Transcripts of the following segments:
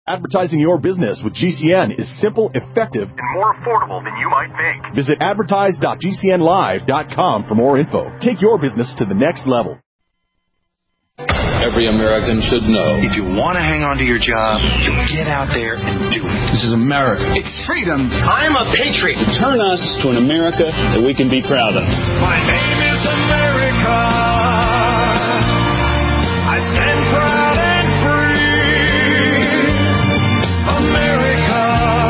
Advertising your business with GCN is simple, effective, and more affordable than you might think. Visit advertise.gcnlive.com for more info. Take your business to the next level. Every American should know. If you want to hang on to your job, you get out there and do it. This is America. It's freedom. I am a patriot. Turn us to an America that we can be proud of. My name is America. I stand proud and free. America,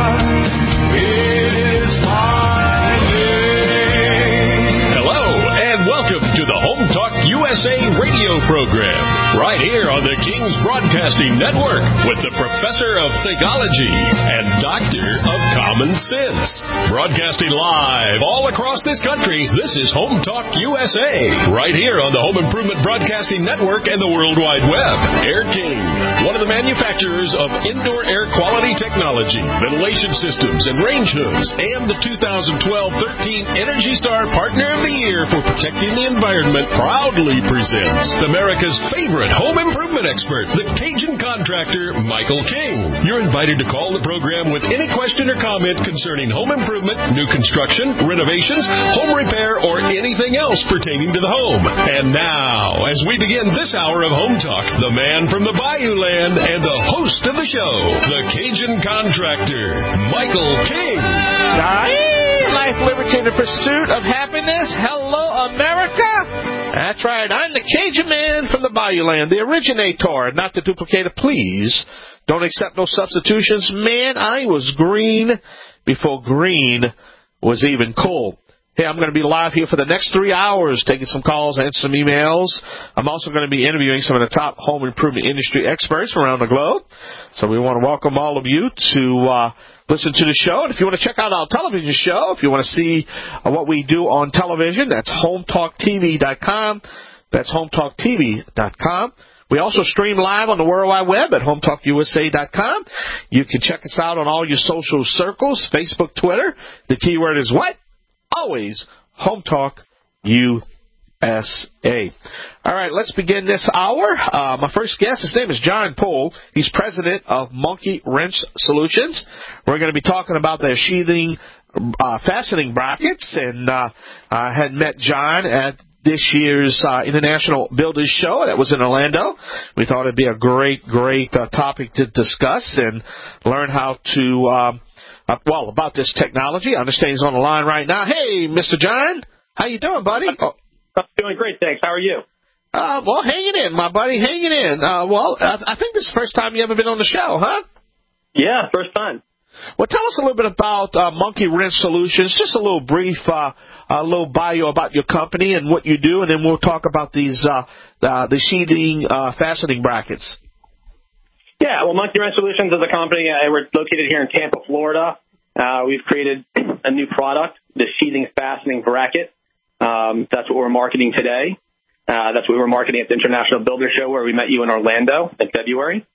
it is my name. Hello, and welcome to the Home Talk USA radio program, right here on the King's Broadcasting Network with the Professor of Thigology and Doctor of Common Sense. Broadcasting live all across this country, this is Home Talk USA, right here on the Home Improvement Broadcasting Network and the World Wide Web. Air King, one of the manufacturers of indoor air quality technology, ventilation systems, and range hoods, and the 2012-13 Energy Star Partner of the Year for protecting the environment, proudly presents America's favorite home improvement expert, the Cajun contractor, Michael King. You're invited to call the program with any question or comment concerning home improvement, new construction, renovations, home repair, or anything else pertaining to the home. And now, as we begin this hour of Home Talk, the man from the Bayou Land and the host of the show, the Cajun contractor, Michael King. Life, liberty, and the pursuit of happiness. Hello, America. That's right. I'm the Cajun man from the Bayou Land, the originator, not the duplicator. Please don't accept no substitutions. Man, I was green before green was even cool. Hey, I'm going to be live here for the next 3 hours, taking some calls, answering some emails. I'm also going to be interviewing some of the top home improvement industry experts around the globe. So we want to welcome all of you to listen to the show. And if you want to check out our television show, if you want to see what we do on television, that's HomeTalkTV.com. That's HomeTalkTV.com. We also stream live on the World Wide Web at HomeTalkUSA.com. You can check us out on all your social circles, Facebook, Twitter. The keyword is what? Always Home Talk USA. All right, let's begin this hour. My first guest, his name is John Poole. He's president of Monkey Wrench Solutions. We're going to be talking about their sheathing fastening brackets, and I had met John at this year's International Builders Show that was in Orlando. We thought it'd be a great topic to discuss and learn how to about this technology. I understand he's on the line right now. Hey, Mr. John. How you doing, buddy? I'm doing great, thanks. How are you? Well, hanging in, my buddy, hanging in. I think this is the first time you ever been on the show, huh? Yeah, first time. Well, tell us a little bit about Monkey Wrench Solutions, just a little brief, little bio about your company and what you do, and then we'll talk about these the sheathing fastening brackets. Yeah, well, Monkey Wrench Solutions is a company. We're located here in Tampa, Florida. We've created a new product, the sheathing fastening bracket. That's what we're marketing today. That's what we were marketing at the International Builder Show where we met you in Orlando in February.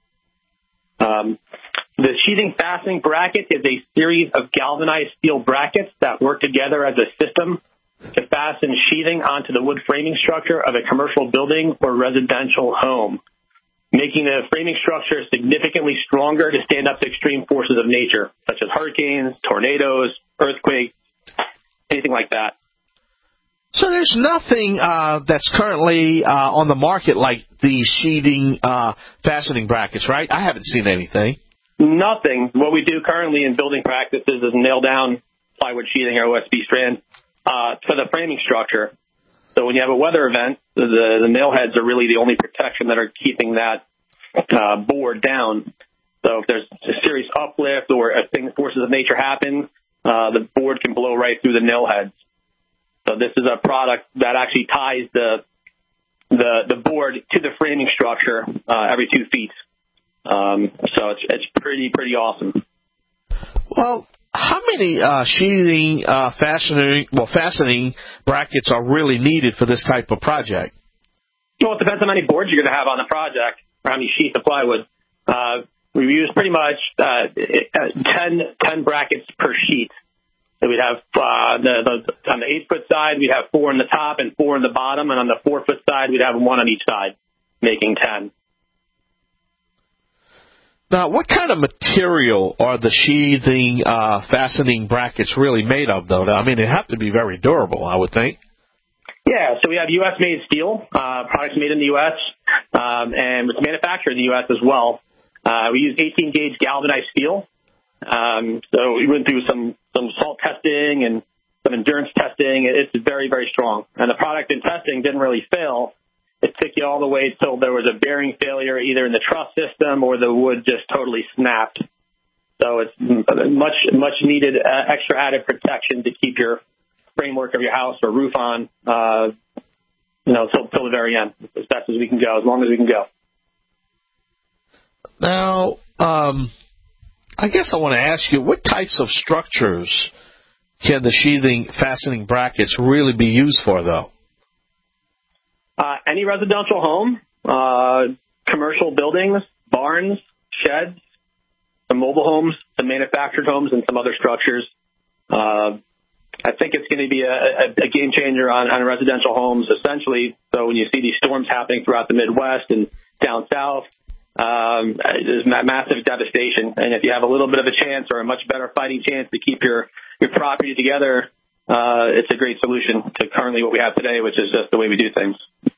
The sheathing fastening bracket is a series of galvanized steel brackets that work together as a system to fasten sheathing onto the wood framing structure of a commercial building or residential home, making the framing structure significantly stronger to stand up to extreme forces of nature, such as hurricanes, tornadoes, earthquakes, anything like that. So there's nothing that's currently on the market like these sheathing fastening brackets, right? I haven't seen anything. Nothing. What we do currently in building practices is nail down plywood sheathing or OSB strand for the framing structure. So when you have a weather event, the nail heads are really the only protection that are keeping that board down. So if there's a serious uplift or if forces of nature happen, the board can blow right through the nail heads. So this is a product that actually ties the board to the framing structure every 2 feet. So it's pretty awesome. Well, how many sheathing fastening brackets are really needed for this type of project? Well, it depends on how many boards you're going to have on the project or how many sheets of plywood. We use pretty much 10 brackets per sheet. So we'd have on the 8-foot side, we'd have 4 on the top and 4 on the bottom, and on the 4-foot side, we'd have 1 on each side, making 10. Now, what kind of material are the sheathing, fastening brackets really made of, though? I mean, they have to be very durable, I would think. Yeah, so we have U.S.-made steel, products made in the U.S., and it's manufactured in the U.S. as well. We use 18-gauge galvanized steel. So we went through some salt testing and some endurance testing. It's very, very strong. And the product in testing didn't really fail. It took you all the way till there was a bearing failure either in the truss system or the wood just totally snapped. So it's much needed extra added protection to keep your framework of your house or roof on, till the very end, as best as we can go, as long as we can go. Now, I guess I want to ask you, what types of structures can the sheathing fastening brackets really be used for, though? Any residential home, commercial buildings, barns, sheds, some mobile homes, some manufactured homes, and some other structures. I think it's going to be a game changer on residential homes, essentially. So when you see these storms happening throughout the Midwest and down south, there's massive devastation. And if you have a little bit of a chance or a much better fighting chance to keep your property together, it's a great solution to currently what we have today, which is just the way we do things.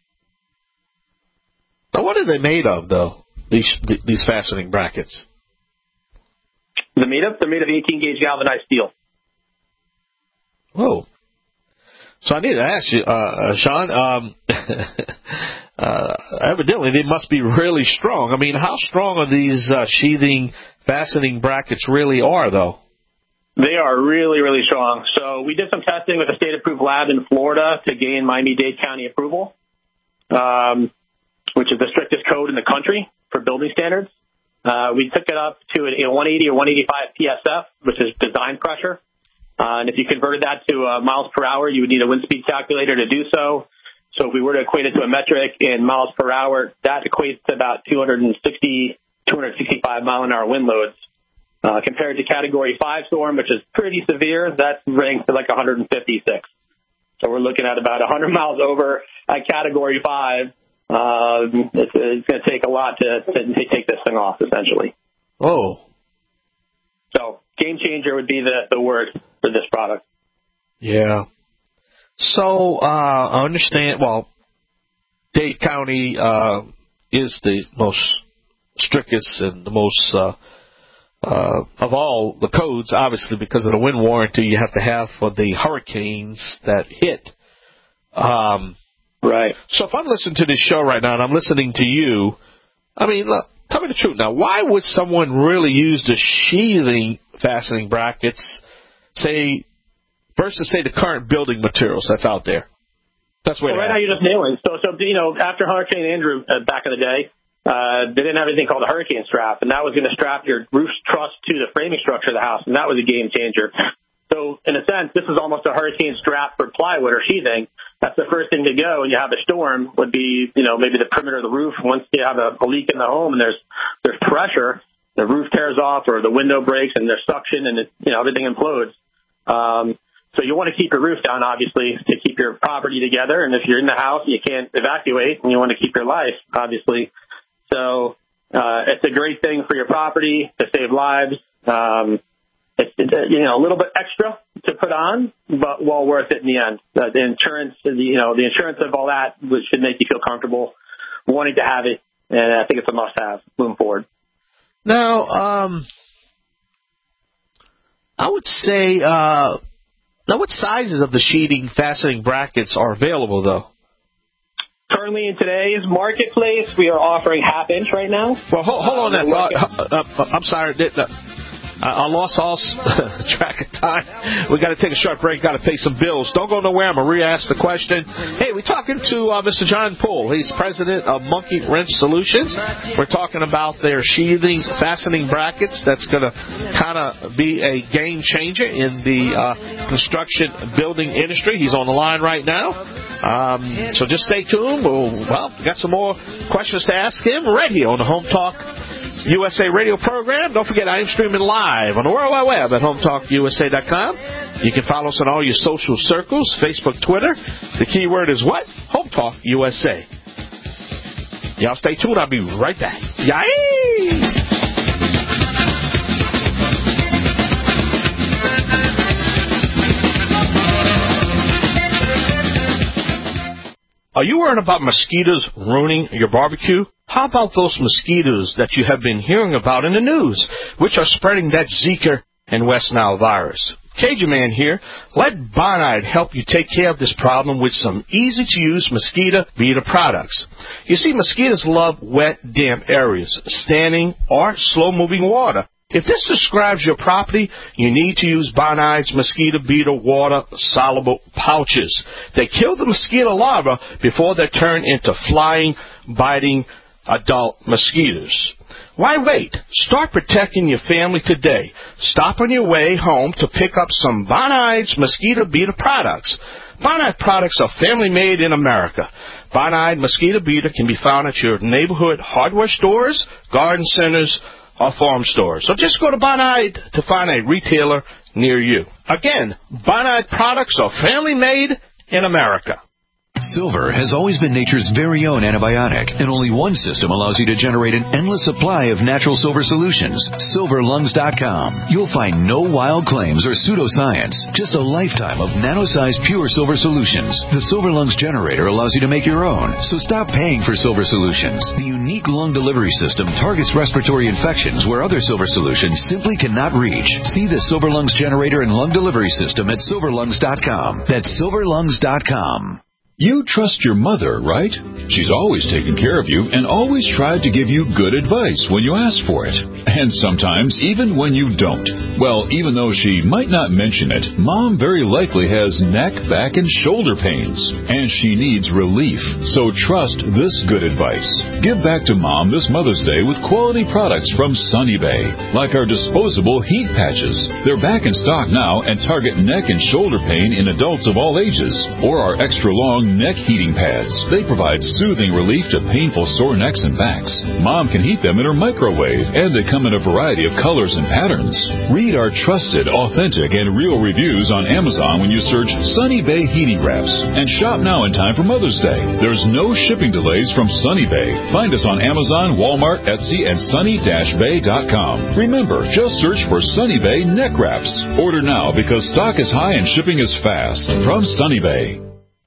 Now, what are they made of, though, these fastening brackets? They're made of 18-gauge galvanized steel. Whoa. So I need to ask you, Sean, evidently they must be really strong. I mean, how strong are these sheathing fastening brackets really are, though? They are really, really strong. So we did some testing with a state-approved lab in Florida to gain Miami-Dade County approval, which is the strictest code in the country for building standards. We took it up to a 180 or 185 PSF, which is design pressure. And if you converted that to miles per hour, you would need a wind speed calculator to do so. So if we were to equate it to a metric in miles per hour, that equates to about 265 mile-an-hour wind loads. Compared to Category 5 storm, which is pretty severe, that ranks to like 156. So we're looking at about 100 miles over at Category 5. It's going to take a lot to take this thing off, essentially. Oh. So game changer would be the word for this product. Yeah. So I understand, well, Dade County is the most strictest and the most of all the codes, obviously, because of the wind warranty you have to have for the hurricanes that hit. Right. So if I'm listening to this show right now and I'm listening to you, I mean, look, tell me the truth now. Why would someone really use the sheathing fastening brackets, say, versus, say, the current building materials that's out there? That's what. Well, right now you're just nailing. So after Hurricane Andrew back in the day, they didn't have anything called a hurricane strap, and that was going to strap your roof truss to the framing structure of the house, and that was a game changer. So in a sense, this is almost a hurricane strap for plywood or sheathing. That's the first thing to go when you have a storm would be, maybe the perimeter of the roof. Once you have a leak in the home and there's pressure, the roof tears off or the window breaks and there's suction and everything implodes. So you want to keep your roof down, obviously, to keep your property together. And if you're in the house and you can't evacuate and you want to keep your life, obviously. So it's a great thing for your property to save lives. It's a little bit extra to put on, but well worth it in the end. The insurance, the insurance of all that should make you feel comfortable wanting to have it, and I think it's a must-have moving forward. Now, I would say, now what sizes of the sheathing fastening brackets are available, though? Currently in today's marketplace, we are offering half-inch right now. Well, hold on that thought. I'm sorry. I lost all track of time. We got to take a short break. Got to pay some bills. Don't go nowhere. I'm going to re-ask the question. Hey, we're talking to Mr. John Poole. He's president of Monkey Wrench Solutions. We're talking about their sheathing fastening brackets. That's going to kind of be a game changer in the construction building industry. He's on the line right now. So just stay tuned. We got some more questions to ask him right here on the Home Talk USA radio program. Don't forget, I am streaming live on the World Wide Web at HomeTalkUSA.com. You can follow us on all your social circles, Facebook, Twitter. The keyword is what? Home Talk USA. Y'all stay tuned. I'll be right back. Yay! Are you worried about mosquitoes ruining your barbecue? How about those mosquitoes that you have been hearing about in the news, which are spreading that Zika and West Nile virus? Cajun Man here. Let Bonide help you take care of this problem with some easy-to-use mosquito beater products. You see, mosquitoes love wet, damp areas, standing or slow-moving water. If this describes your property, you need to use Bonide's mosquito beater water-soluble pouches. They kill the mosquito larvae before they turn into flying, biting adult mosquitoes. Why wait? Start protecting your family today. Stop on your way home to pick up some Bonide's mosquito beater products. Bonide products are family-made in America. Bonide mosquito beater can be found at your neighborhood hardware stores, garden centers, or farm stores. So just go to Bonide to find a retailer near you. Again, Bonide products are family-made in America. Silver has always been nature's very own antibiotic, and only one system allows you to generate an endless supply of natural silver solutions. SilverLungs.com. You'll find no wild claims or pseudoscience, just a lifetime of nano-sized pure silver solutions. The Silver Lungs generator allows you to make your own, so stop paying for silver solutions. The unique lung delivery system targets respiratory infections where other silver solutions simply cannot reach. See the Silver Lungs generator and lung delivery system at SilverLungs.com. That's SilverLungs.com. You trust your mother, right? She's always taken care of you and always tried to give you good advice when you ask for it. And sometimes even when you don't. Well, even though she might not mention it, Mom very likely has neck, back, and shoulder pains. And she needs relief. So trust this good advice. Give back to Mom this Mother's Day with quality products from Sunny Bay. Like our disposable heat patches. They're back in stock now and target neck and shoulder pain in adults of all ages. Or our extra long neck heating pads. They provide soothing relief to painful sore necks and backs. Mom can heat them in her microwave, and they come in a variety of colors and patterns. Read our trusted, authentic, and real reviews on Amazon when you search Sunny Bay Heating Wraps. And shop now in time for Mother's Day. There's no shipping delays from Sunny Bay. Find us on Amazon, Walmart, Etsy, and sunny-bay.com. Remember, just search for Sunny Bay Neck Wraps. Order now because stock is high and shipping is fast. From Sunny Bay.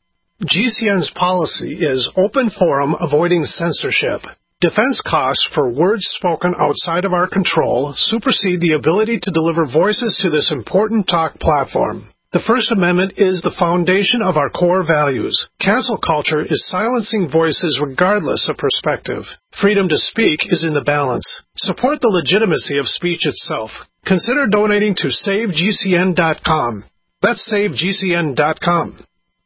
GCN's policy is open forum, avoiding censorship. Defense costs for words spoken outside of our control supersede the ability to deliver voices to this important talk platform. The First Amendment is the foundation of our core values. Cancel culture is silencing voices regardless of perspective. Freedom to speak is in the balance. Support the legitimacy of speech itself. Consider donating to SaveGCN.com. That's SaveGCN.com.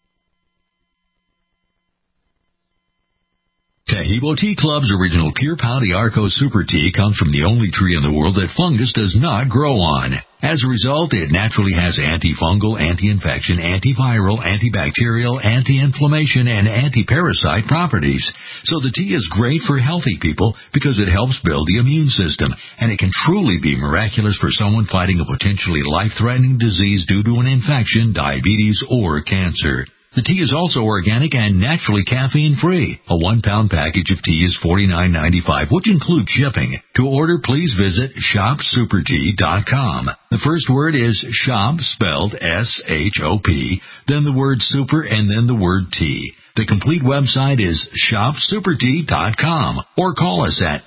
Tahibo Tea Club's original Pure Pouty Arco Super Tea comes from the only tree in the world that fungus does not grow on. As a result, it naturally has antifungal, anti-infection, antiviral, antibacterial, anti-inflammation, and anti-parasite properties. So the tea is great for healthy people because it helps build the immune system, and it can truly be miraculous for someone fighting a potentially life-threatening disease due to an infection, diabetes, or cancer. The tea is also organic and naturally caffeine-free. A 1-pound package of tea is $49.95, which includes shipping. To order, please visit shopsupertea.com. The first word is shop, spelled S-H-O-P, then the word super, and then the word tea. The complete website is shopsupertea.com, or call us at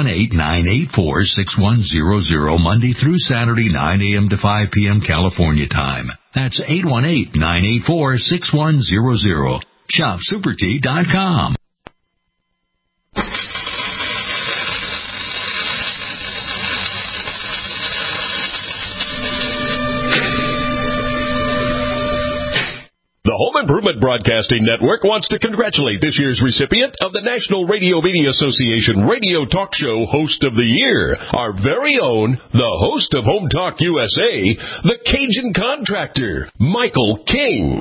818-984-6100 Monday through Saturday, 9 a.m. to 5 p.m. California time. That's 818-984-6100. Shopsupertea.com. The Home Improvement Broadcasting Network wants to congratulate this year's recipient of the National Radio Media Association Radio Talk Show Host of the Year, our very own, the host of Home Talk USA, the Cajun Contractor, Michael King.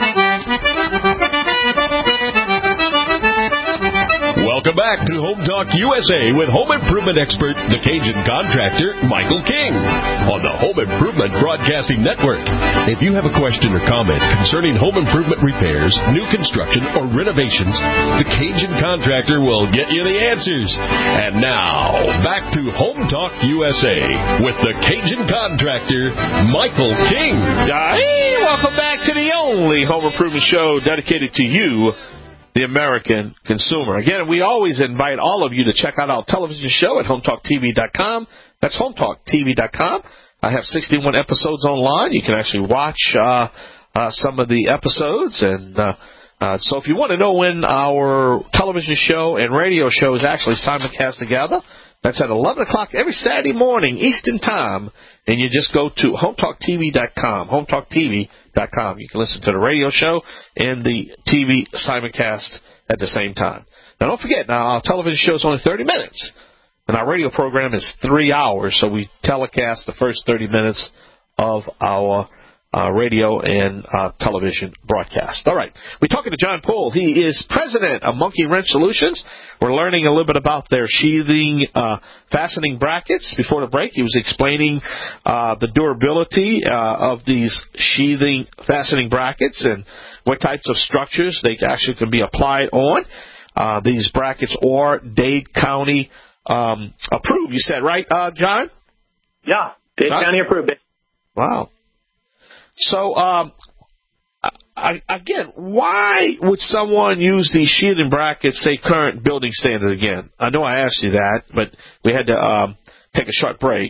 Welcome back to Home Talk USA with home improvement expert, the Cajun Contractor, Michael King, on the Home Improvement Broadcasting Network. If you have a question or comment concerning home improvement repairs, new construction, or renovations, the Cajun Contractor will get you the answers. And now, back to Home Talk USA with the Cajun Contractor, Michael King. Hey, welcome back to the only home improvement show dedicated to you, the American consumer. Again, we always invite all of you to check out our television show at HometalkTV.com. That's HometalkTV.com. I have 61 episodes online. You can actually watch some of the episodes. And so if you want to know when our television show and radio show is actually simulcast together, that's at 11 o'clock every Saturday morning, Eastern Time. And you just go to HometalkTV.com, HometalkTV.com. You can listen to the radio show and the TV simulcast at the same time. Now, don't forget, our television show is only 30 minutes, and our radio program is 3 hours, so we telecast the first 30 minutes of our radio and television broadcast. All right. We're talking to John Poole. He is president of Monkey Wrench Solutions. We're learning a little bit about their sheathing fastening brackets. Before the break, he was explaining the durability of these sheathing fastening brackets and what types of structures they actually can be applied on. These brackets are Dade County approved, you said, right, John? Yeah, Dade County approved it. Wow. So, again, why would someone use these sheathing brackets, say, current building standard again? I know I asked you that, but we had to take a short break.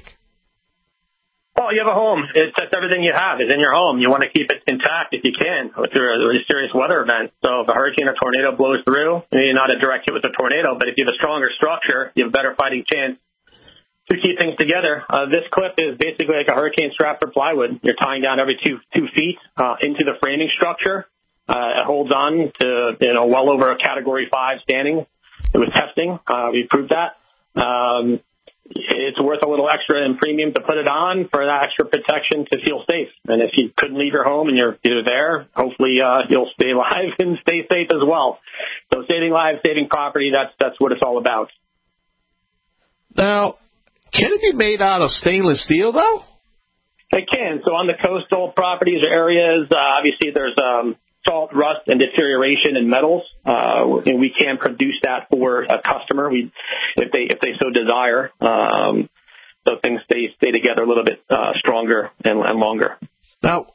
Well, you have a home. That's everything you have is in your home. You want to keep it intact if you can through a serious weather event. So if a hurricane or tornado blows through, maybe not a direct hit with a tornado, but if you have a stronger structure, you have a better fighting chance to keep things together. This clip is basically like a hurricane strap for plywood. You're tying down every two feet into the framing structure. It holds on to well over a Category 5 standing. It was testing. We proved that. It's worth a little extra in premium to put it on for that extra protection to feel safe. And if you couldn't leave your home and you're there, hopefully you'll stay alive and stay safe as well. So saving lives, saving property, that's what it's all about. Now, can it be made out of stainless steel, though? It can. So on the coastal properties or areas, obviously there's salt, rust, and deterioration in metals. And we can produce that for a customer if they so desire. So things stay together a little bit stronger and longer. Now,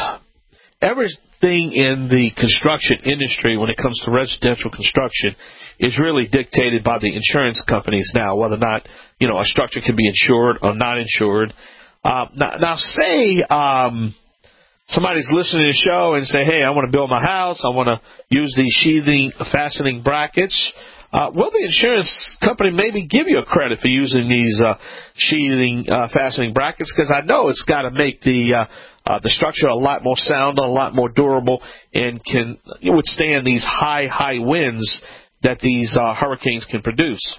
everything in the construction industry when it comes to residential construction is really dictated by the insurance companies now, whether or not, a structure can be insured or not insured. Now say somebody's listening to the show and say, hey, I want to build my house. I want to use these sheathing fastening brackets. Will the insurance company maybe give you a credit for using these sheathing fastening brackets? Because I know it's got to make the structure a lot more sound, a lot more durable, and can withstand these high winds that these hurricanes can produce.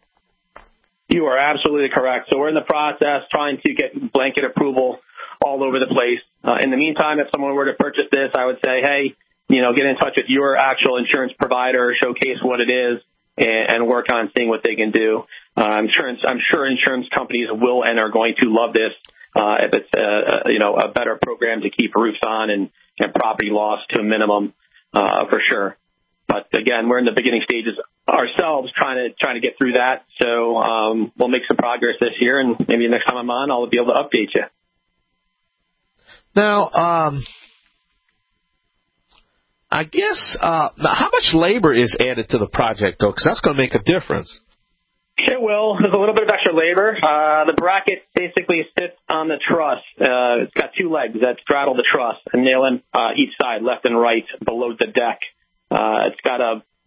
You are absolutely correct. So we're in the process trying to get blanket approval all over the place. In the meantime, if someone were to purchase this, I would say, hey, get in touch with your actual insurance provider, showcase what it is, and work on seeing what they can do. I'm sure insurance companies will and are going to love this if it's a better program to keep roofs on and property loss to a minimum for sure. But again, we're in the beginning stages ourselves trying to get through that. So we'll make some progress this year, and maybe next time I'm on, I'll be able to update you. Now, I guess, now how much labor is added to the project, though? Because that's going to make a difference. It will. There's a little bit of extra labor. The bracket basically sits on the truss. It's got two legs that straddle the truss and nail in each side, left and right, below the deck. It's got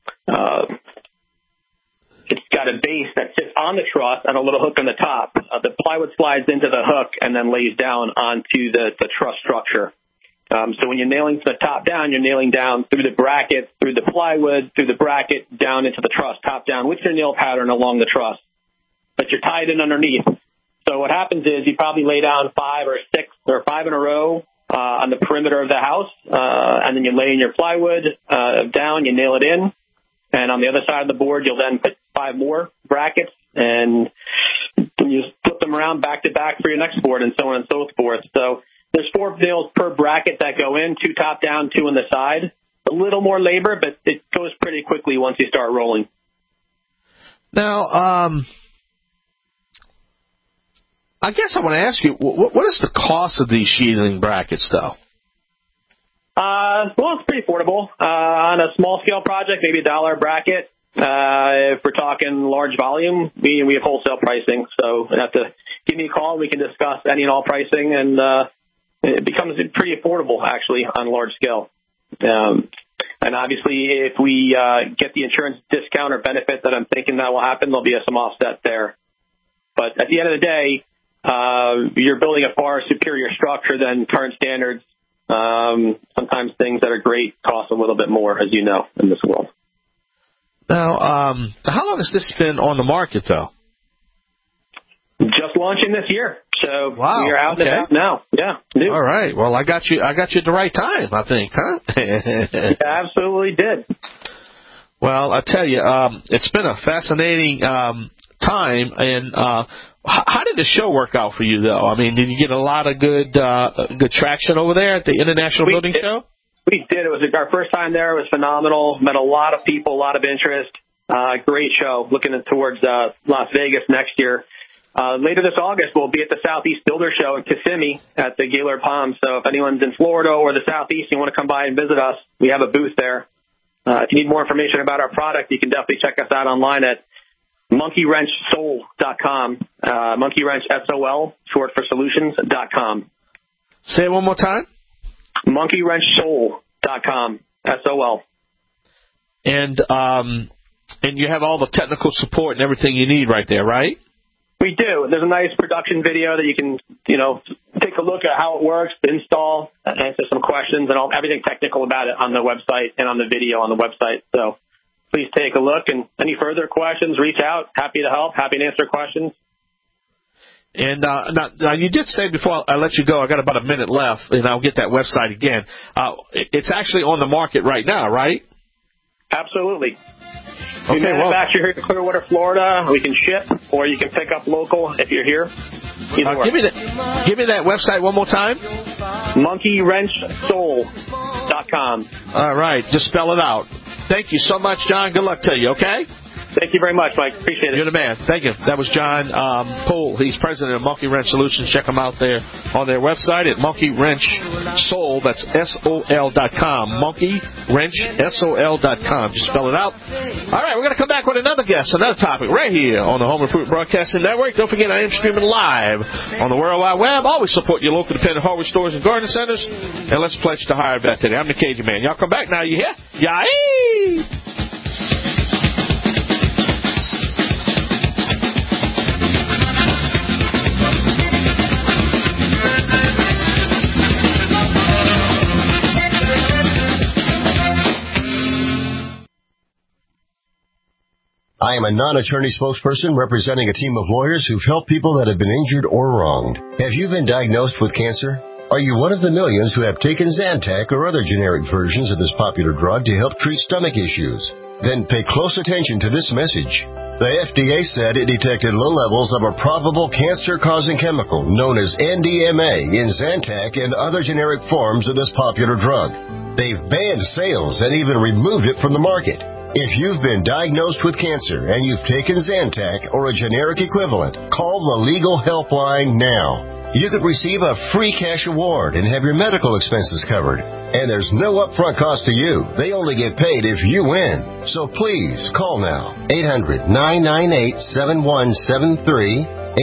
a base that sits on the truss and a little hook on the top. The plywood slides into the hook and then lays down onto the truss structure. So when you're nailing from the top down, you're nailing down through the bracket, through the plywood, through the bracket, down into the truss, top down, with your nail pattern along the truss. But you're tied in underneath. So what happens is you probably lay down 5 or 6 or 5 in a row on the perimeter of the house, and then you lay in your plywood down, you nail it in, and on the other side of the board, you'll then put 5 more brackets, and you flip them around back to back for your next board, and so on and so forth. So there's 4 nails per bracket that go in, 2 top down, 2 on the side. A little more labor, but it goes pretty quickly once you start rolling. Now, I guess I want to ask you, what is the cost of these sheathing brackets, though? Well, it's pretty affordable. On a small-scale project, maybe $1 bracket. If we're talking large volume, we have wholesale pricing. So you have to give me a call. We can discuss any and all pricing, and it becomes pretty affordable, actually, on large scale. And obviously, if we get the insurance discount or benefit that I'm thinking that will happen, there'll be some offset there. But at the end of the day, you're building a far superior structure than current standards. Sometimes things that are great cost a little bit more, as you know, in this world. Now, how long has this been on the market, though? Just launching this year. So wow, we are out and about now. Yeah. New. All right. Well, I got you at the right time, I think, huh? Yeah, absolutely did. Well, I tell you, it's been a fascinating time. And how did the show work out for you, though? I mean, did you get a lot of good traction over there at the International Building Show? We did. It was our first time there. It was phenomenal. Met a lot of people, a lot of interest. Great show. Looking towards Las Vegas next year. Later this August, we'll be at the Southeast Builder Show in Kissimmee at the Gaylord Palms. So if anyone's in Florida or the Southeast and you want to come by and visit us, we have a booth there. If you need more information about our product, you can definitely check us out online at monkeywrenchsol.com. Monkeywrench, SOL, short for solutions.com. Say it one more time. monkeywrenchsol.com, SOL. And you have all the technical support and everything you need right there, right? We do. There's a nice production video that you can, take a look at how it works, install, answer some questions, and everything technical about it on the website and on the video on the website. So please take a look. And any further questions, reach out. Happy to help. Happy to answer questions. And now you did say before I let you go, I got about a minute left, and I'll get that website again. It's actually on the market right now, right? Absolutely. Okay, we manufacture here in Clearwater, Florida. We can ship, or you can pick up local if you're here. Give me that website one more time. monkeywrenchsol.com. All right, just spell it out. Thank you so much, John. Good luck to you, okay? Thank you very much, Mike. Appreciate it. You're the man. Thank you. That was John Poole. He's president of Monkey Wrench Solutions. Check him out there on their website at monkeywrenchsol. That's SOL.com. monkeywrenchsol.com. Just spell it out. All right, we're going to come back with another guest, another topic right here on the Home Improvement Broadcasting Network. Don't forget, I am streaming live on the World Wide Web. Always support your local independent hardware stores and garden centers. And let's pledge to hire a vet today. I'm the Cajun Man. Y'all come back now. You hear? Yay! I am a non-attorney spokesperson representing a team of lawyers who've helped people that have been injured or wronged. Have you been diagnosed with cancer? Are you one of the millions who have taken Zantac or other generic versions of this popular drug to help treat stomach issues? Then pay close attention to this message. The FDA said it detected low levels of a probable cancer-causing chemical known as NDMA in Zantac and other generic forms of this popular drug. They've banned sales and even removed it from the market. If you've been diagnosed with cancer and you've taken Zantac or a generic equivalent, call the Legal Helpline now. You could receive a free cash award and have your medical expenses covered. And there's no upfront cost to you. They only get paid if you win. So please, call now. 800-998-7173.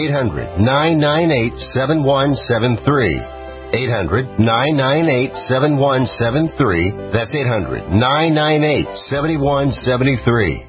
800-998-7173. 800-998-7173. That's 800-998-7173.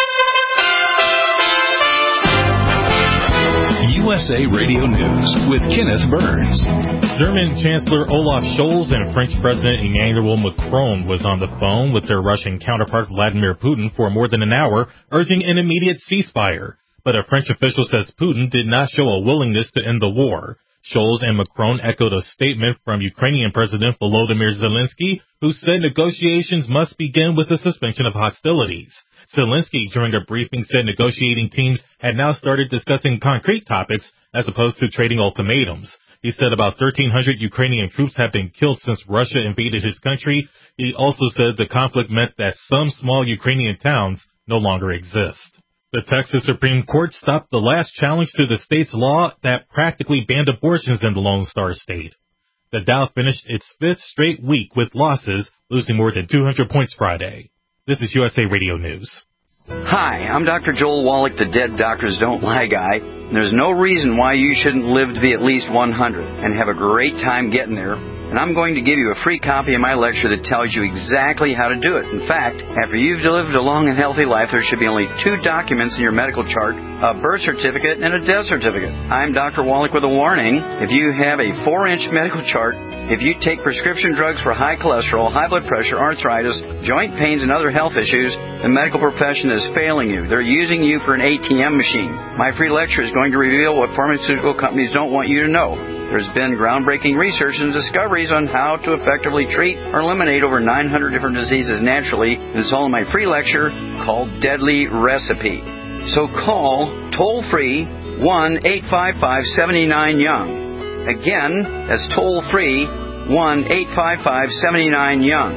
USA Radio News with Kenneth Burns. German Chancellor Olaf Scholz and French President Emmanuel Macron was on the phone with their Russian counterpart Vladimir Putin for more than an hour, urging an immediate ceasefire. But a French official says Putin did not show a willingness to end the war. Scholz and Macron echoed a statement from Ukrainian President Volodymyr Zelensky, who said negotiations must begin with the suspension of hostilities. Zelensky, during a briefing, said negotiating teams had now started discussing concrete topics as opposed to trading ultimatums. He said about 1,300 Ukrainian troops have been killed since Russia invaded his country. He also said the conflict meant that some small Ukrainian towns no longer exist. The Texas Supreme Court stopped the last challenge to the state's law that practically banned abortions in the Lone Star State. The Dow finished its fifth straight week with losses, losing more than 200 points Friday. This is USA Radio News. Hi, I'm Dr. Joel Wallach, the Dead Doctors Don't Lie guy. There's no reason why you shouldn't live to be at least 100 and have a great time getting there. And I'm going to give you a free copy of my lecture that tells you exactly how to do it. In fact, after you've lived a long and healthy life, there should be only 2 documents in your medical chart, a birth certificate and a death certificate. I'm Dr. Wallach with a warning. If you have a 4-inch medical chart, if you take prescription drugs for high cholesterol, high blood pressure, arthritis, joint pains, and other health issues, the medical profession is failing you. They're using you for an ATM machine. My free lecture is going to reveal what pharmaceutical companies don't want you to know. There's been groundbreaking research and discoveries on how to effectively treat or eliminate over 900 different diseases naturally. And it's all in my free lecture called Deadly Recipe. So call toll-free 1-855-79-YOUNG. Again, that's toll-free 1-855-79-YOUNG.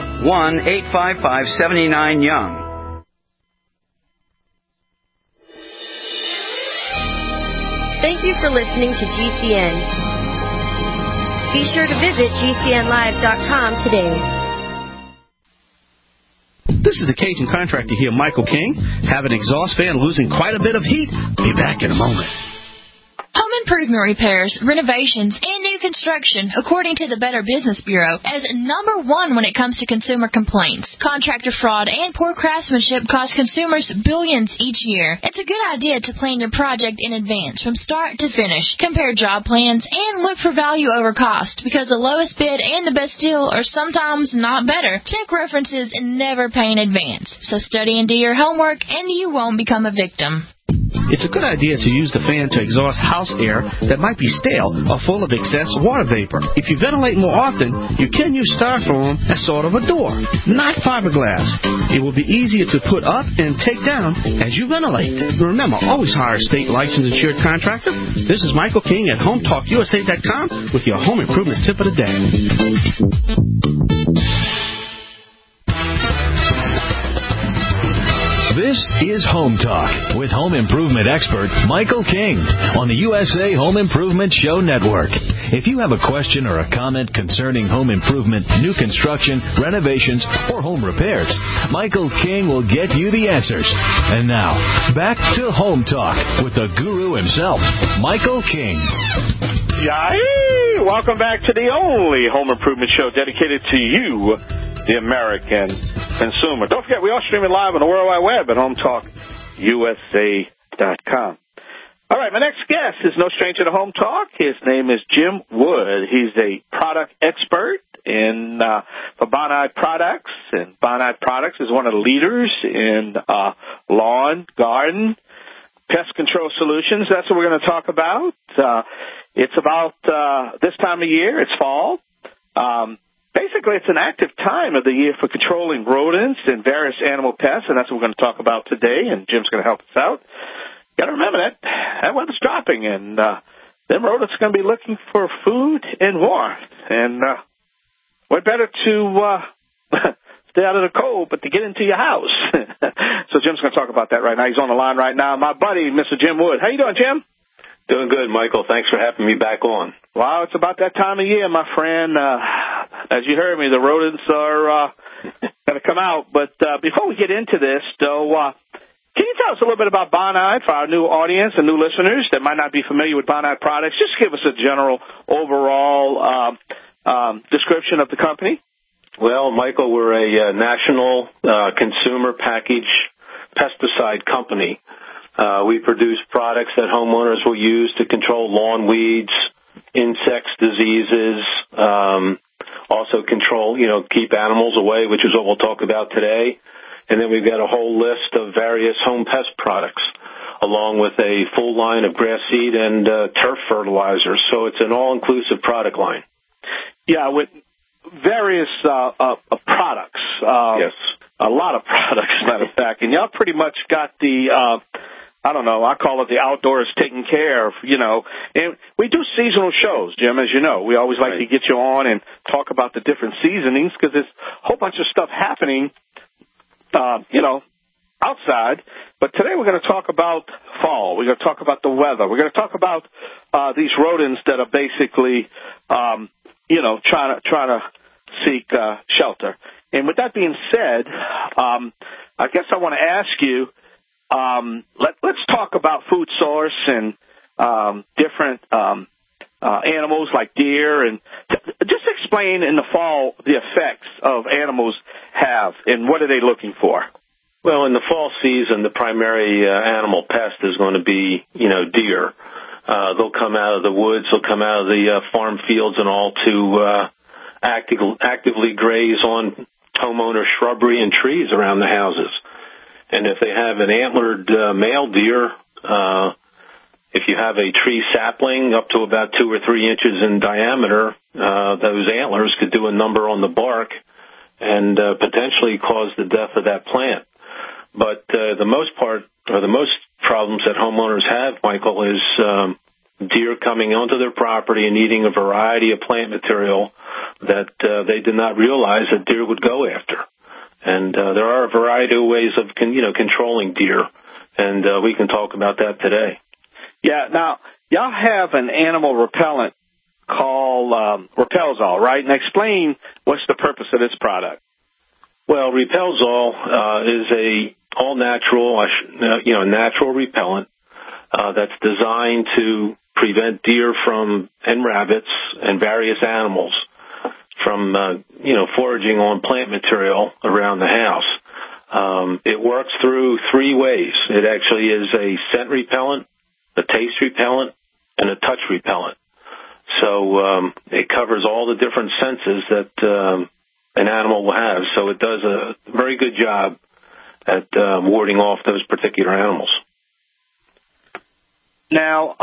1-855-79-YOUNG. Thank you for listening to GCN. Be sure to visit GCNlive.com today. This is the Cajun contractor here, Michael King. Have an exhaust fan losing quite a bit of heat? Be back in a moment. Home improvement repairs, renovations, and new construction, according to the Better Business Bureau, as number 1 when it comes to consumer complaints. Contractor fraud and poor craftsmanship cost consumers billions each year. It's a good idea to plan your project in advance from start to finish. Compare job plans and look for value over cost, because the lowest bid and the best deal are sometimes not better. Check references and never pay in advance. So study and do your homework, and you won't become a victim. It's a good idea to use the fan to exhaust house air that might be stale or full of excess water vapor. If you ventilate more often, you can use styrofoam as sort of a door, not fiberglass. It will be easier to put up and take down as you ventilate. Remember, always hire a state licensed insured contractor. This is Michael King at HomeTalkUSA.com with your home improvement tip of the day. This is Home Talk with home improvement expert Michael King on the USA Home Improvement Show Network. If you have a question or a comment concerning home improvement, new construction, renovations, or home repairs, Michael King will get you the answers. And now, back to Home Talk with the guru himself, Michael King. Yay! Welcome back to the only home improvement show dedicated to you, the American consumer. Don't forget, we are streaming live on the World Wide Web at HomeTalkUSA.com. All right, my next guest is no stranger to Home Talk. His name is Jim Wood. He's a product expert for Bonide Products, and Bonide Products is one of the leaders in lawn, garden, pest control solutions. That's what we're going to talk about. It's about this time of year. It's fall. Basically, it's an active time of the year for controlling rodents and various animal pests, and that's what we're going to talk about today, and Jim's going to help us out. Got to remember that weather's dropping, and them rodents are going to be looking for food and warmth, and what better to stay out of the cold but to get into your house. So Jim's going to talk about that right now. He's on the line right now. My buddy, Mr. Jim Wood. How you doing, Jim? Doing good, Michael. Thanks for having me back on. Well, it's about that time of year, my friend. As you heard me, the rodents are going to come out. But before we get into this, though, can you tell us a little bit about Bonide for our new audience and new listeners that might not be familiar with Bonide products? Just give us a general overall description of the company. Well, Michael, we're a national consumer package pesticide company. We produce products that homeowners will use to control lawn weeds, insects, diseases, also control, keep animals away, which is what we'll talk about today. And then we've got a whole list of various home pest products, along with a full line of grass seed and turf fertilizers. So it's an all-inclusive product line. Yeah, with various products. Yes. A lot of products, as a matter of fact. And y'all pretty much got the... I don't know, I call it the outdoors taken care of, And we do seasonal shows, Jim, as you know. We always like to get you on and talk about the different seasonings because there's a whole bunch of stuff happening, outside. But today we're going to talk about fall. We're going to talk about the weather. We're going to talk about these rodents that are basically trying to seek shelter. And with that being said, I guess I want to ask you, let's talk about food source and different animals like deer, and just explain in the fall the effects of animals have and what are they looking for? Well, in the fall season, the primary animal pest is going to be, deer. They'll come out of the woods, they'll come out of the farm fields and all to actively graze on homeowner shrubbery and trees around the houses. And if they have an antlered male deer, if you have a tree sapling up to about 2 or 3 inches in diameter, those antlers could do a number on the bark and potentially cause the death of that plant. But the most problems that homeowners have, Michael, is deer coming onto their property and eating a variety of plant material that they did not realize that deer would go after. And there are a variety of ways of controlling deer, and we can talk about that today. Yeah. Now, y'all have an animal repellent called Repelzol, right? And explain what's the purpose of this product. Well, Repelzol is a all-natural, natural repellent that's designed to prevent deer and rabbits and various animals from, foraging on plant material around the house. It works through 3 ways. It actually is a scent repellent, a taste repellent, and a touch repellent. So it covers all the different senses that an animal will have. So it does a very good job at warding off those particular animals. Now,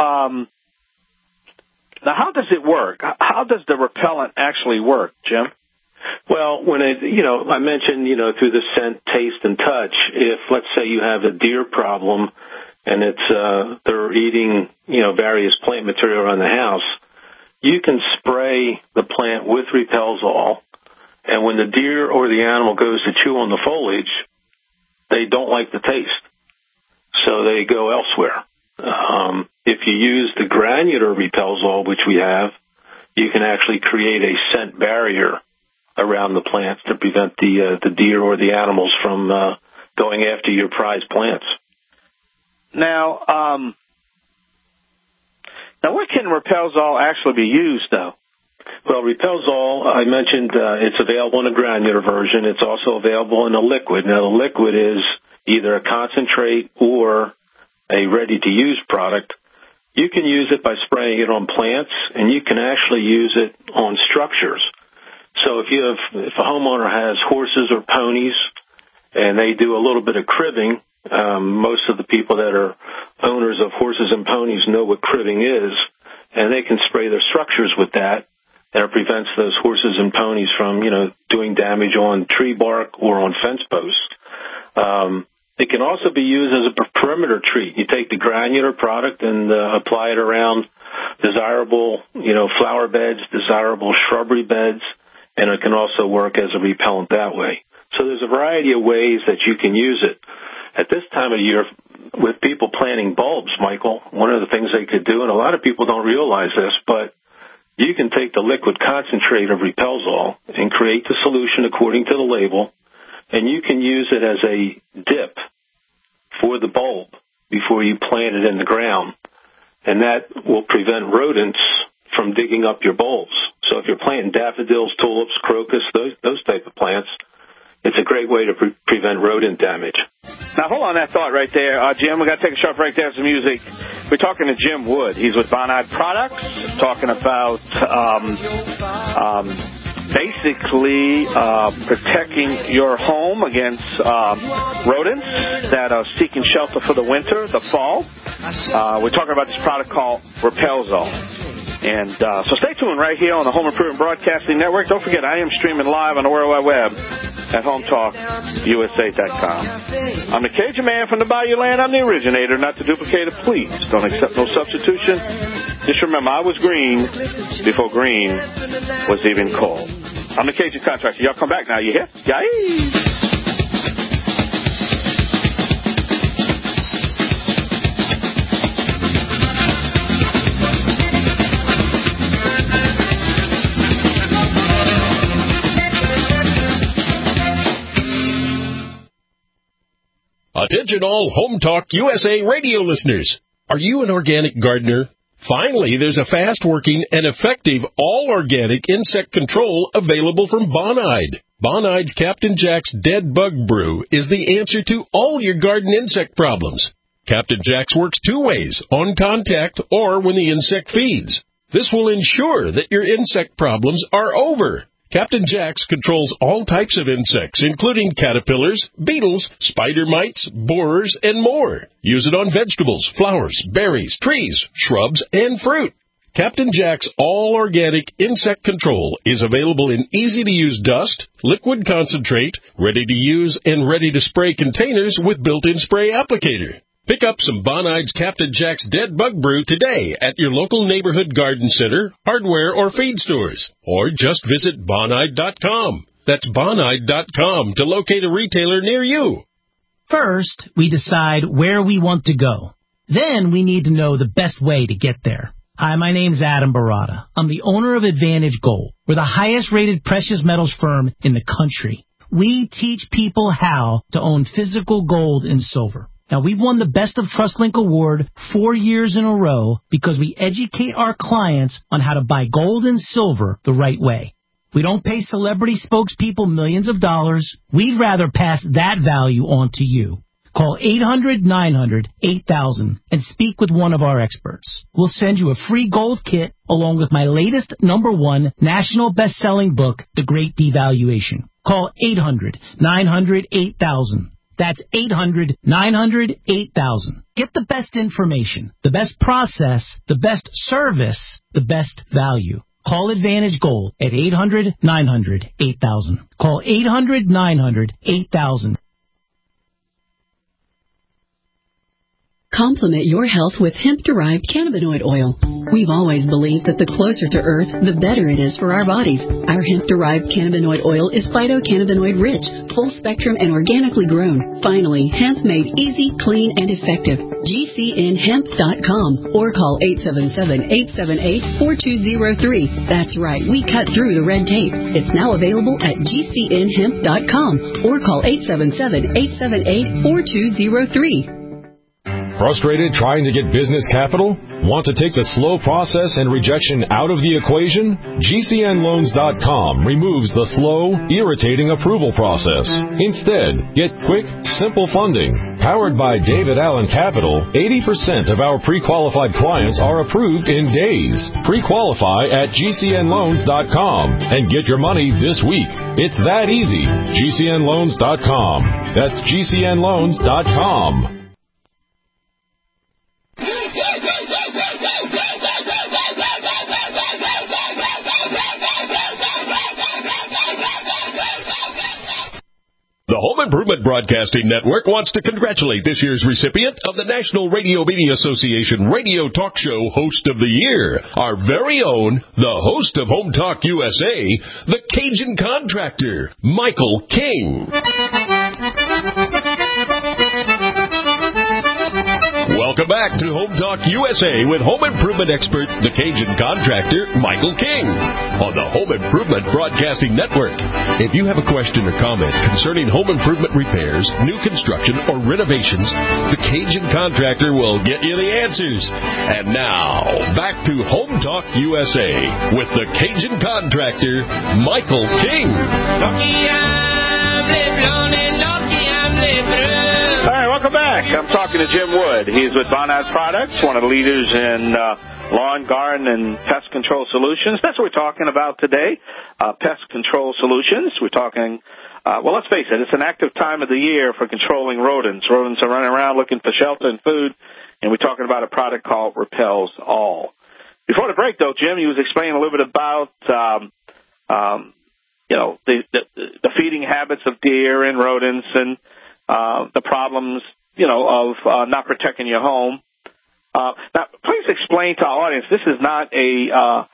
how does it work? How does the repellent actually work, Jim? Well, when I mentioned, through the scent, taste, and touch, if, let's say, you have a deer problem and they're eating, various plant material around the house, you can spray the plant with Repelzol, and when the deer or the animal goes to chew on the foliage, they don't like the taste, so they go elsewhere. If you use the granular Repelzol, which we have, you can actually create a scent barrier around the plants to prevent the deer or the animals from going after your prized plants. Now, where can Repelzol actually be used, though? Well, Repelzol, I mentioned it's available in a granular version. It's also available in a liquid. Now, the liquid is either a concentrate or a ready-to-use product. You can use it by spraying it on plants, and you can actually use it on structures. So if a homeowner has horses or ponies and they do a little bit of cribbing, most of the people that are owners of horses and ponies know what cribbing is, and they can spray their structures with that, and it prevents those horses and ponies from, doing damage on tree bark or on fence posts. It can also be used as a perimeter treat. You take the granular product and apply it around desirable, flower beds, desirable shrubbery beds, and it can also work as a repellent that way. So there's a variety of ways that you can use it. At this time of year, with people planting bulbs, Michael, one of the things they could do, and a lot of people don't realize this, but you can take the liquid concentrate of Repelzol and create the solution according to the label, and you can use it as a dip for the bulb before you plant it in the ground. And that will prevent rodents from digging up your bulbs. So if you're planting daffodils, tulips, crocus, those type of plants, it's a great way to prevent rodent damage. Now, hold on that thought right there. Jim, we got to take a short break there for some music. We're talking to Jim Wood. He's with Bonide Products, talking about basically protecting your home against rodents that are seeking shelter for the winter, the fall. We're talking about this product called Repelzol. And so stay tuned right here on the Home Improvement Broadcasting Network. Don't forget, I am streaming live on the World Wide Web at HomeTalkUSA.com. I'm the Cajun Man from the Bayou Land. I'm the originator, not the duplicator. Please don't accept no substitution. Just remember, I was green before green was even called. I'm the Cajun Contractor. Y'all come back now. You hear? Yay! Attention all Home Talk USA radio listeners. Are you an organic gardener? Finally, there's a fast-working and effective all-organic insect control available from Bonide. Bonide's Captain Jack's Dead Bug Brew is the answer to all your garden insect problems. Captain Jack's works two ways, on contact or when the insect feeds. This will ensure that your insect problems are over. Captain Jack's controls all types of insects, including caterpillars, beetles, spider mites, borers, and more. Use it on vegetables, flowers, berries, trees, shrubs, and fruit. Captain Jack's all-organic insect control is available in easy-to-use dust, liquid concentrate, ready-to-use and ready-to-spray containers with built-in spray applicator. Pick up some Bonide's Captain Jack's Dead Bug Brew today at your local neighborhood garden center, hardware, or feed stores. Or just visit Bonide.com. That's Bonide.com to locate a retailer near you. First, we decide where we want to go. Then we need to know the best way to get there. Hi, my name's Adam Barata. I'm the owner of Advantage Gold. We're the highest-rated precious metals firm in the country. We teach people how to own physical gold and silver. Now, we've won the Best of TrustLink Award 4 years in a row because we educate our clients on how to buy gold and silver the right way. We don't pay celebrity spokespeople millions of dollars. We'd rather pass that value on to you. Call 800-900-8000 and speak with one of our experts. We'll send you a free gold kit along with my latest #1 national best-selling book, The Great Devaluation. Call 800-900-8000. That's 800-900-8000. Get the best information, the best process, the best service, the best value. Call Advantage Gold at 800-900-8000. Call 800-900-8000. Complement your health with hemp-derived cannabinoid oil. We've always believed that the closer to Earth, the better it is for our bodies. Our hemp-derived cannabinoid oil is phytocannabinoid-rich, full-spectrum, and organically grown. Finally, hemp made easy, clean, and effective. GCNhemp.com or call 877-878-4203. That's right, we cut through the red tape. It's now available at GCNhemp.com or call 877-878-4203. Frustrated trying to get business capital? Want to take the slow process and rejection out of the equation? GCNloans.com removes the slow, irritating approval process. Instead, get quick, simple funding. Powered by David Allen Capital, 80% of our pre-qualified clients are approved in days. Pre-qualify at GCNloans.com and get your money this week. It's that easy. GCNloans.com. That's GCNloans.com. The Home Improvement Broadcasting Network wants to congratulate this year's recipient of the National Radio Media Association Radio Talk Show Host of the Year, our very own, the host of Home Talk USA, the Cajun Contractor, Michael King. Welcome back to Home Talk USA with home improvement expert, the Cajun Contractor, Michael King, on the Home Improvement Broadcasting Network. If you have a question or comment concerning home improvement repairs, new construction, or renovations, the Cajun Contractor will get you the answers. And now, back to Home Talk USA with the Cajun Contractor, Michael King. All right, welcome back. I'm talking to Jim Wood. He's with Bonide Products, one of the leaders in lawn, garden, and pest control solutions. That's what we're talking about today, pest control solutions. We're talking, well, let's face it, it's an active time of the year for controlling rodents. Rodents are running around looking for shelter and food, and we're talking about a product called Repels All. Before the break, though, Jim, you was explaining a little bit about the feeding habits of deer and rodents and the problems, of not protecting your home. Now, please explain to our audience, this is not a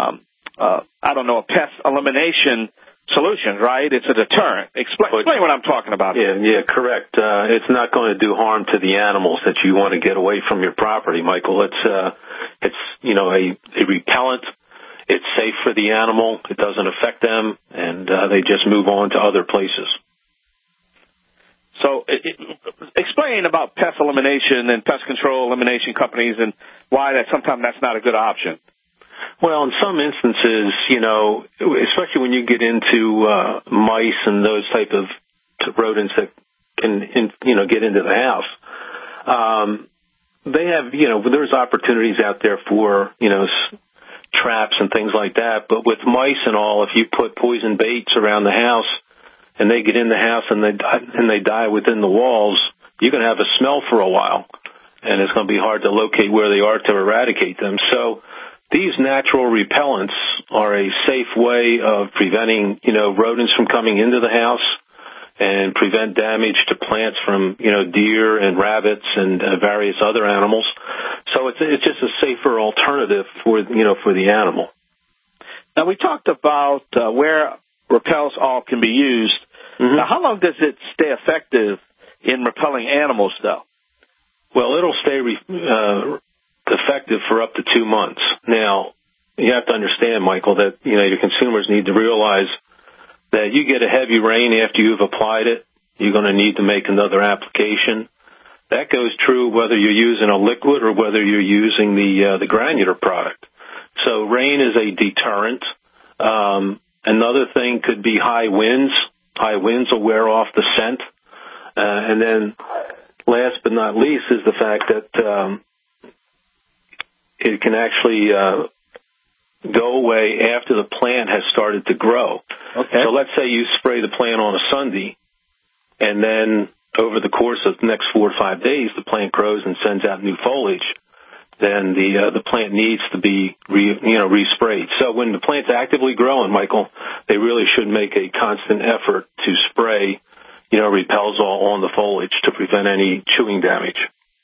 pest elimination solution, right? It's a deterrent. Explain what I'm talking about. Yeah, correct. It's not going to do harm to the animals that you want to get away from your property, Michael. It's a repellent. It's safe for the animal. It doesn't affect them, and they just move on to other places. So explain about pest elimination and pest control elimination companies and why sometimes that's not a good option. Well, in some instances, especially when you get into mice and those type of rodents that can, get into the house, they have, there's opportunities out there for, traps and things like that. But with mice and all, if you put poison baits around the house and they get in the house and they die within the walls, you're going to have a smell for a while, and it's going to be hard to locate where they are to eradicate them. So these natural repellents are a safe way of preventing, rodents from coming into the house and prevent damage to plants from, deer and rabbits and various other animals. So it's just a safer alternative for the animal. Now, we talked about where Repels All can be used. Mm-hmm. Now, how long does it stay effective in repelling animals, though? Well, it'll stay effective for up to 2 months. Now, you have to understand, Michael, that your consumers need to realize that you get a heavy rain after you've applied it, you're going to need to make another application. That goes true whether you're using a liquid or whether you're using the granular product. So rain is a deterrent. Another thing could be high winds. High winds will wear off the scent. And then last but not least is the fact that it can actually go away after the plant has started to grow. Okay. So let's say you spray the plant on a Sunday, and then over the course of the next 4 or 5 days, the plant grows and sends out new foliage. Then the plant needs to be resprayed. So when the plant's actively growing, Michael, they really should make a constant effort to spray, Repels All on the foliage to prevent any chewing damage.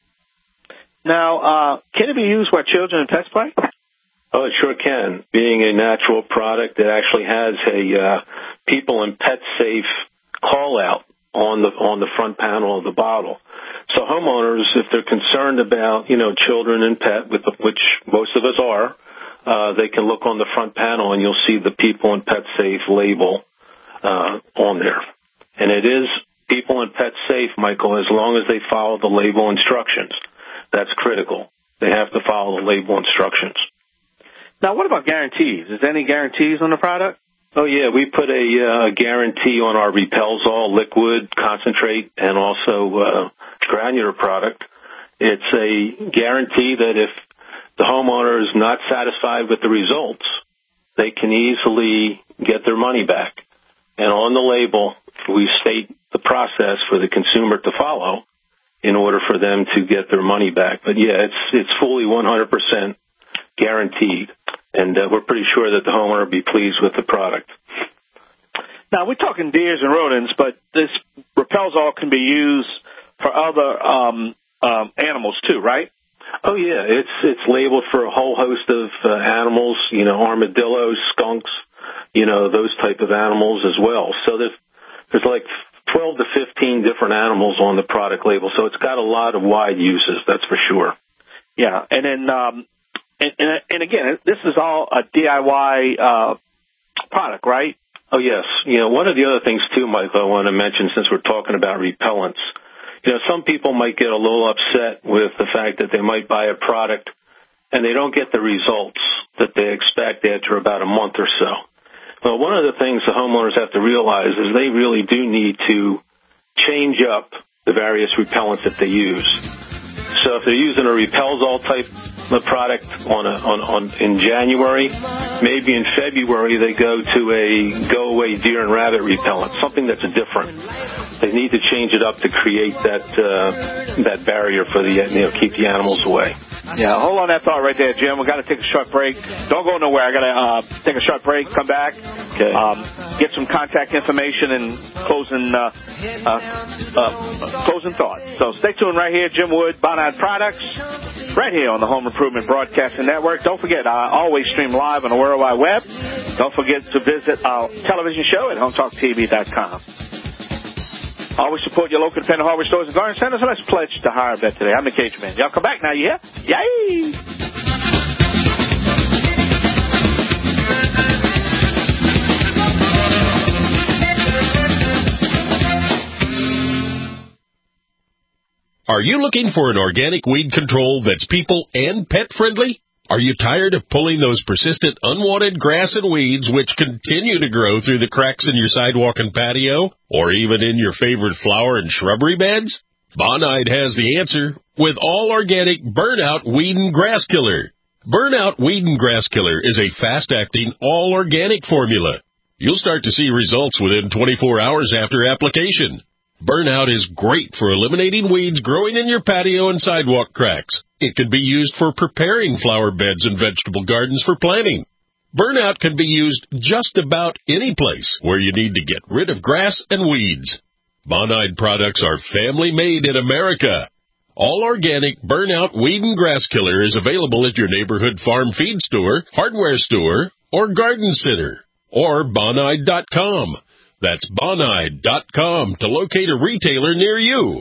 Now, can it be used where children and pets play? Oh, it sure can. Being a natural product, it actually has a people and pet safe call out on the front panel of the bottle. So homeowners, if they're concerned about, children and pet, which most of us are, they can look on the front panel and you'll see the people and pet safe label on there. And it is people and pet safe, Michael, as long as they follow the label instructions. That's critical. They have to follow the label instructions. Now, what about guarantees? Is there any guarantees on the product? Oh, yeah. We put a guarantee on our Repels All liquid, concentrate, and also granular product. It's a guarantee that if the homeowner is not satisfied with the results, they can easily get their money back. And on the label, we state the process for the consumer to follow in order for them to get their money back. But, yeah, it's fully 100% guaranteed. And we're pretty sure that the homeowner will be pleased with the product. Now, we're talking deers and rodents, but this Repels All can be used for other animals too, right? Oh, yeah. It's labeled for a whole host of animals, armadillos, skunks, those type of animals as well. So there's like 12 to 15 different animals on the product label. So it's got a lot of wide uses, that's for sure. Yeah. And then, and again, this is all a DIY product, right? Oh, yes. One of the other things, too, Michael, I want to mention since we're talking about repellents, some people might get a little upset with the fact that they might buy a product and they don't get the results that they expect after about a month or so. Well, one of the things the homeowners have to realize is they really do need to change up the various repellents that they use. So if they're using a Repels All type of product in January, maybe in February they go to a Go Away deer and rabbit repellent, something that's different. They need to change it up to create that barrier for keep the animals away. Yeah, hold on that thought right there, Jim. We've got to take a short break. Don't go nowhere. I got to take a short break, come back, okay. Get some contact information and closing thoughts. So stay tuned right here, Jim Wood, Bonide Products, right here on the Home Improvement Broadcasting Network. Don't forget, I always stream live on the World Wide Web. Don't forget to visit our television show at HomeTalkTV.com. Always support your local independent hardware stores and garden centers, and let's pledge to hire that today. I'm the Cage Man. Y'all come back now, you hear? Yay! Are you looking for an organic weed control that's people and pet friendly? Are you tired of pulling those persistent unwanted grass and weeds which continue to grow through the cracks in your sidewalk and patio, or even in your favorite flower and shrubbery beds? Bonide has the answer with all organic Burnout Weed and Grass Killer. Burnout Weed and Grass Killer is a fast-acting, all-organic formula. You'll start to see results within 24 hours after application. Burnout is great for eliminating weeds growing in your patio and sidewalk cracks. It can be used for preparing flower beds and vegetable gardens for planting. Burnout can be used just about any place where you need to get rid of grass and weeds. Bonide products are family-made in America. All organic Burnout Weed and Grass Killer is available at your neighborhood farm feed store, hardware store, or garden center, or Bonide.com. That's Bonide.com to locate a retailer near you.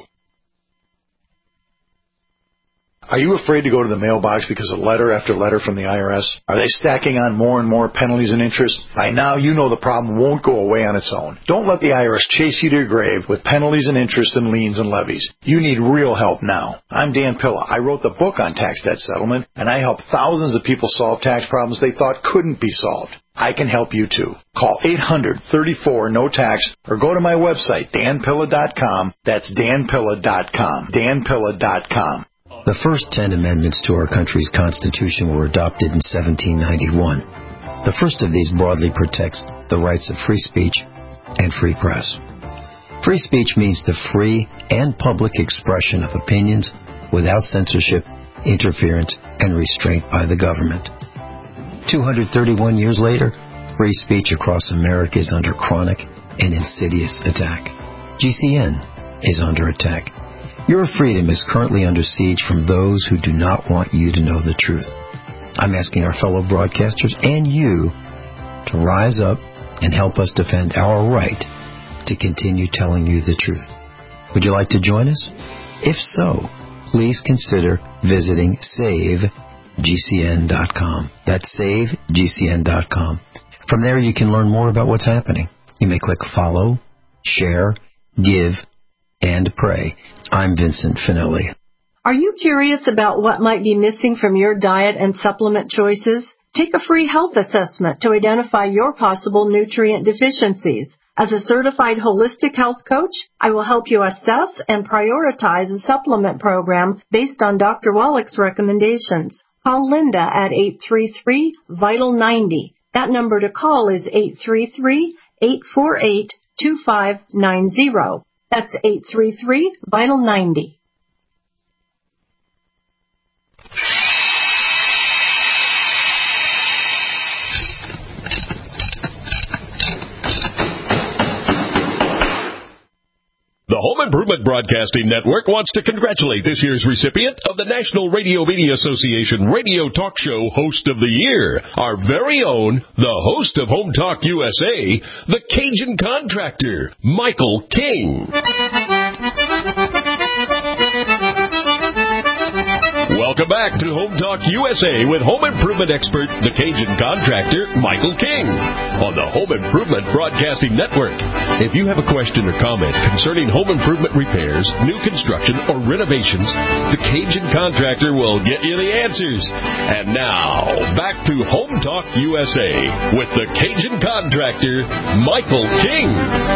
Are you afraid to go to the mailbox because of letter after letter from the IRS? Are they stacking on more and more penalties and interest? By now, you know the problem won't go away on its own. Don't let the IRS chase you to your grave with penalties and interest and liens and levies. You need real help now. I'm Dan Pilla. I wrote the book on tax debt settlement, and I help thousands of people solve tax problems they thought couldn't be solved. I can help you too. Call 800-34-NO-TAX or go to my website, danpilla.com. That's danpilla.com. danpilla.com. The first 10 amendments to our country's Constitution were adopted in 1791. The first of these broadly protects the rights of free speech and free press. Free speech means the free and public expression of opinions without censorship, interference, and restraint by the government. 231 years later, free speech across America is under chronic and insidious attack. GCN is under attack. Your freedom is currently under siege from those who do not want you to know the truth. I'm asking our fellow broadcasters and you to rise up and help us defend our right to continue telling you the truth. Would you like to join us? If so, please consider visiting SaveGCN.com. That's SaveGCN.com. From there, you can learn more about what's happening. You may click follow, share, give, and pray. I'm Vincent Finelli. Are you curious about what might be missing from your diet and supplement choices? Take a free health assessment to identify your possible nutrient deficiencies. As a certified holistic health coach, I will help you assess and prioritize a supplement program based on Dr. Wallach's recommendations. Call Linda at 833-VITAL-90. That number to call is 833-848-2590. That's 833-VITAL-90. The Home Improvement Broadcasting Network wants to congratulate this year's recipient of the National Radio Media Association Radio Talk Show Host of the Year, our very own, the host of Home Talk USA, the Cajun Contractor, Michael King. Welcome back to Home Talk USA with home improvement expert, the Cajun Contractor, Michael King, on the Home Improvement Broadcasting Network. If you have a question or comment concerning home improvement repairs, new construction, or renovations, the Cajun Contractor will get you the answers. And now, back to Home Talk USA with the Cajun Contractor, Michael King.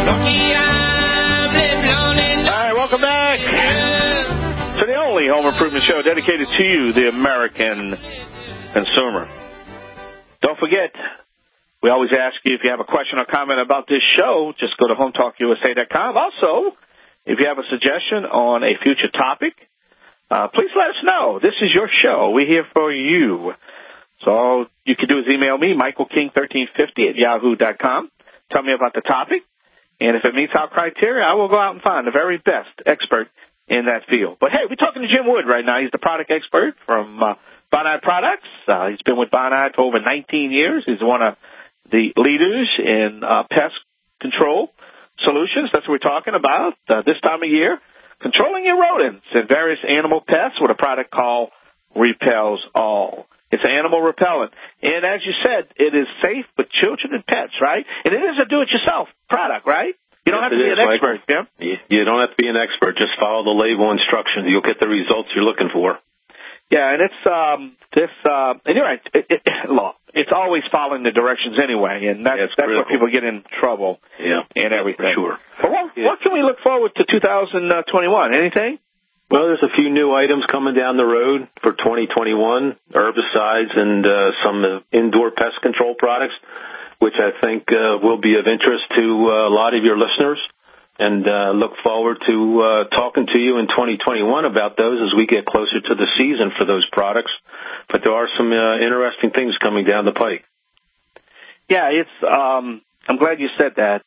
All right, welcome back to the only home improvement show dedicated to you, the American consumer. Don't forget, we always ask you if you have a question or comment about this show, just go to HomeTalkUSA.com. Also, if you have a suggestion on a future topic, please let us know. This is your show. We're here for you. So all you can do is email me, michaelking1350@yahoo.com. Tell me about the topic. And if it meets our criteria, I will go out and find the very best expert in that field. But, hey, we're talking to Jim Wood right now. He's the product expert from Bonide Products. He's been with Bonide for over 19 years. He's one of the leaders in pest control solutions. That's what we're talking about this time of year. Controlling your rodents and various animal pests with a product called Repels All. It's an animal repellent. And as you said, it is safe for children and pets, right? And it is a do-it-yourself product, right? You don't have to be an expert, Jim. You don't have to be an expert. Just follow the label instructions. You'll get the results you're looking for. Yeah, and and you're right. It's always following the directions anyway, and that's where people get in trouble. Yeah, and everything. For sure. But what can we look forward to 2021? Anything? Well, there's a few new items coming down the road for 2021, herbicides and some indoor pest control products, which I think will be of interest to a lot of your listeners. And look forward to talking to you in 2021 about those as we get closer to the season for those products. But there are some interesting things coming down the pike. Yeah, I'm glad you said that.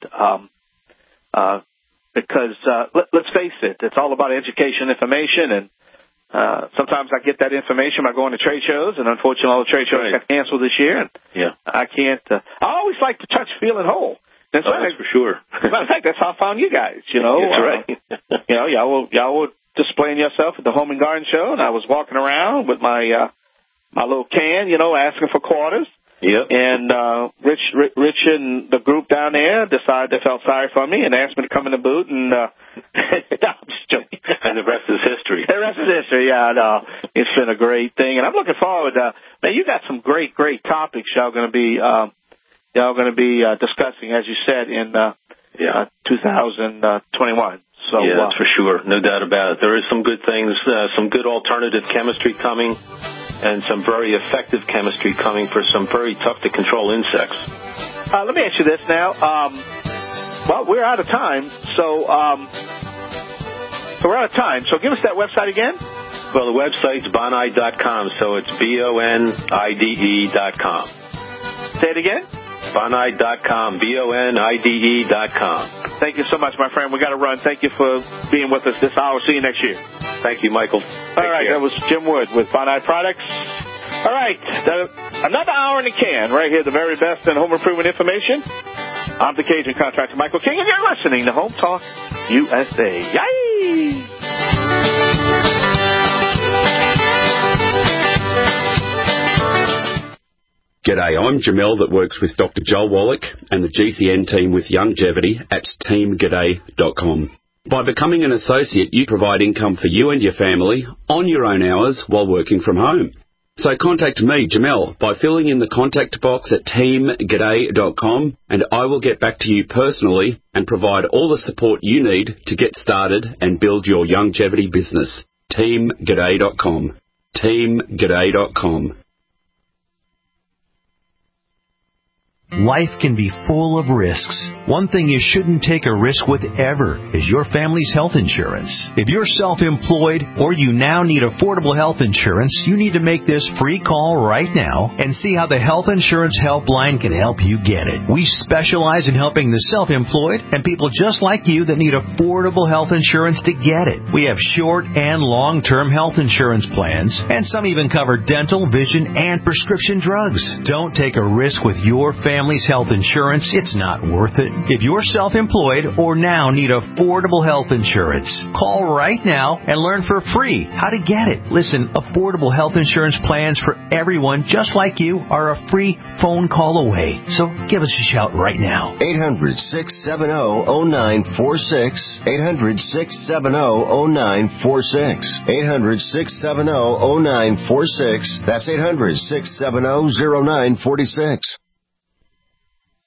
Because let's face it, it's all about education, information, and sometimes I get that information by going to trade shows, and unfortunately all the trade shows got canceled this year, and I can't. I always like to touch, feel, and hold. That's for sure. Matter of fact, that's how I found you guys. That's right. Y'all were displaying yourself at the Home and Garden Show, and I was walking around with my little can, asking for quarters. Yep. And Rich and the group down there decided they felt sorry for me and asked me to come in the booth, and I'm just joking. And the rest is history. The rest is history. Yeah, no, it's been a great thing, and I'm looking forward. Man, you got some great topics y'all going to be discussing, as you said, in 2021. So that's for sure, no doubt about it. There is some good things, some good alternative chemistry coming. And some very effective chemistry coming for some very tough-to-control insects. Let me ask you this now. Well, we're out of time, so we're out of time. So give us that website again. Well, the website's bonide.com, so it's bonide.com. Say it again. Bonide.com, bonide.com. Thank you so much, my friend. We got to run. Thank you for being with us this hour. See you next year. Thank you, Michael. All right, that was Jim Wood with Bonide Products. All right, another hour in the can right here, the very best in home improvement information. I'm the Cajun contractor, Michael King, and you're listening to Home Talk USA. Yay! G'day, I'm Jamel that works with Dr. Joel Wallach and the GCN team with Longevity at teamg'day.com. By becoming an associate, you provide income for you and your family on your own hours while working from home. So contact me, Jamel, by filling in the contact box at teamg'day.com, and I will get back to you personally and provide all the support you need to get started and build your longevity business. teamg'day.com. teamg'day.com. Life can be full of risks. One thing you shouldn't take a risk with ever is your family's health insurance. If you're self-employed or you now need affordable health insurance, you need to make this free call right now and see how the Health Insurance Helpline can help you get it. We specialize in helping the self-employed and people just like you that need affordable health insurance to get it. We have short and long-term health insurance plans, and some even cover dental, vision, and prescription drugs. Don't take a risk with your family's health insurance. It's not worth it. If you're self-employed or now need affordable health insurance, call right now and learn for free how to get it. Listen, affordable health insurance plans for everyone just like you are a free phone call away. So give us a shout right now. 800-670-0946. 800-670-0946. 800-670-0946. That's 800-670-0946.